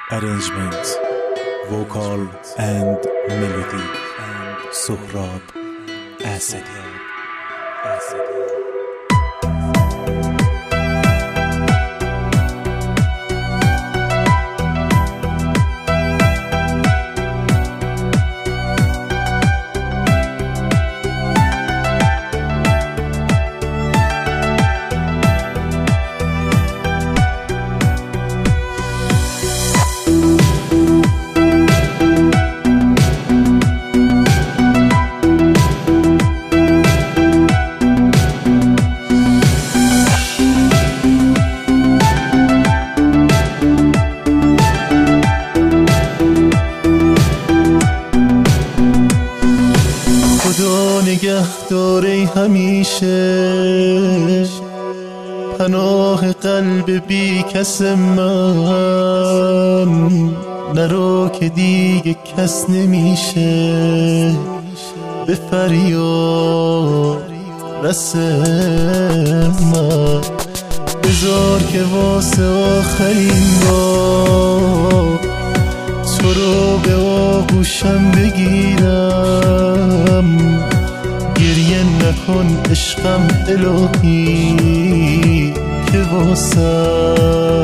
Arrangement, vocal and melody, Sohrab Asadi. خدا نگه داره همیشه پناه قلب بی کس من، نرو که دیگه کس نمیشه به فریاد رسه من. بذار که واسه آخرین بار تو رو به آغوشم بگیرم، گریه نکن عشقم الهی که واسه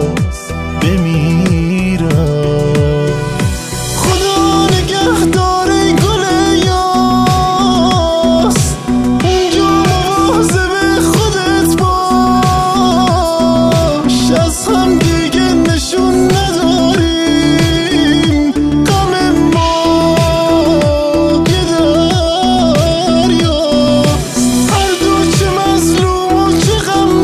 بمیرم. خدا نگه داره گل یاس، اونجا مواظب خودت باش، از هم دیگه نشون نداریم غم ما یه دریاست، هر دو چه مظلوم و چه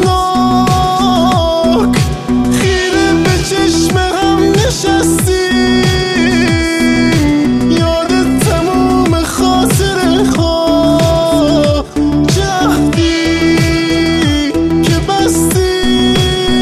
غمناک، خیره به چشم هم نشستیم، یاد تموم خاطره ها جهدی که بستیم.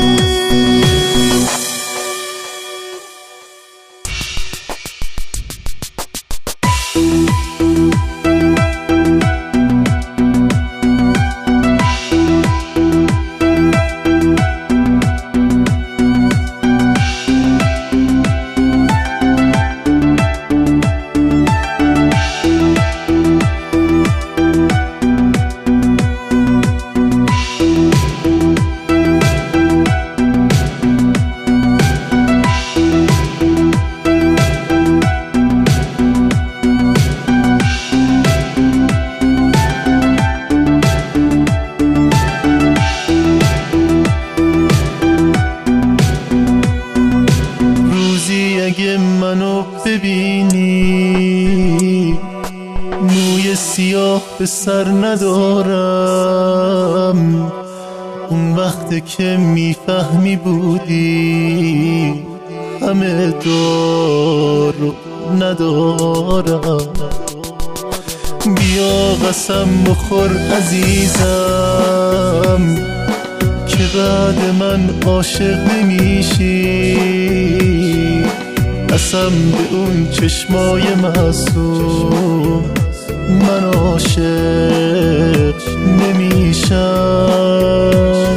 اگه منو ببینی موی سیاه به سر ندارم، اون وقت که میفهمی بودی همه دارو ندارم. بیا قسم بخور عزیزم که بعد من عاشق نمیشی، قسم به اون چشمای معصوم من عاشق نمیشم.